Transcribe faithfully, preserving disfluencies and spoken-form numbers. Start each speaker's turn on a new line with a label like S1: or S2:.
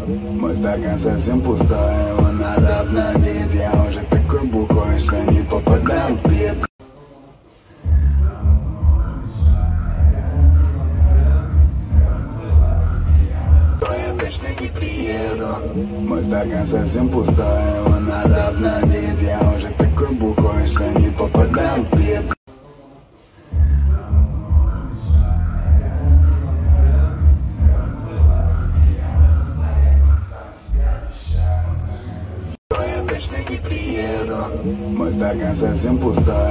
S1: Мой стакан совсем пустой, его надо обновить. Я уже такой бухой, что не попадаю в бит. Я точно не приеду. Мой стакан совсем пустой, его надо обновить. Я уже такой бухой, что не попадаю в бит. Я точно не приеду. Мой стакан совсем пустой,